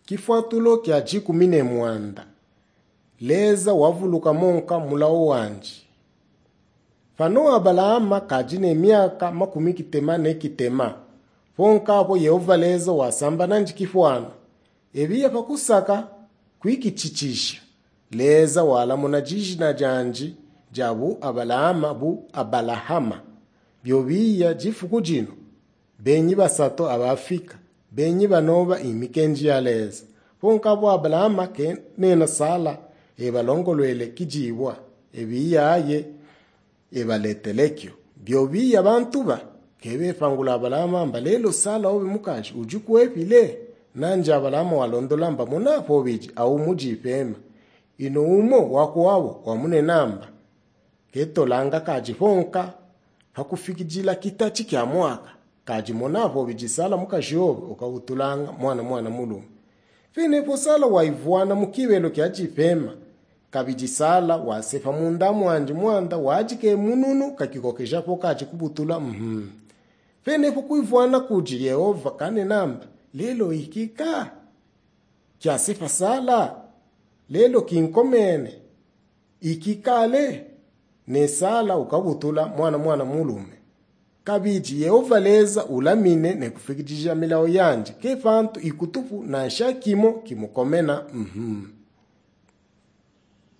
Kifuatulo kya chikumine mwanda. Leza wavuluka monka mulao wanji. Fano Abalaama kajine miaka makumi kitema ne kitema. Fonka hapo Yehova leza wasamba nanji kifuana. Ebiya pakusaka kuikichichisha. Leza wala muna jiji na janji jabu Abalaama bu Abalahama. Byobiya jifuku jino. Benyi basato abafika. Benyi banova imikenji ya leza. Fonka hapo Abalaama ke nena sala. Ebalongolwele kijiwa. Ebiya aye. Ebaletelekyo. Byobiya bantuba. Kebe fangula Abalaama mbalelo sala obi mukanshi. Ujuku epile. Nanja Abalaama walondola mba muna pobiji. Au mujipema. Ino umo wako wawo wamune namba. Keto langa kajifonka. Hakufikijila kitachi kya mwaka. Kajimona pobiji sala mukashobe. Ukawutulanga mwana mulumu. Fenepo sala waivuana mukibelo kya jipema. Kabijisala wasefa mundamu wanji mwanda wajike mununu kakikokesha poka achikubutula Fenepo kuivuana kuji Yehova kane namba. Lelo ikika. Kya sefa sala. Lelo kinkomene. Ikikale. Ne sala ukabutula mwana mulume. Kabiji Yehova leza ulamine ne kufikijija milao yanji. Kefantu ikutufu na shakimo kimukomena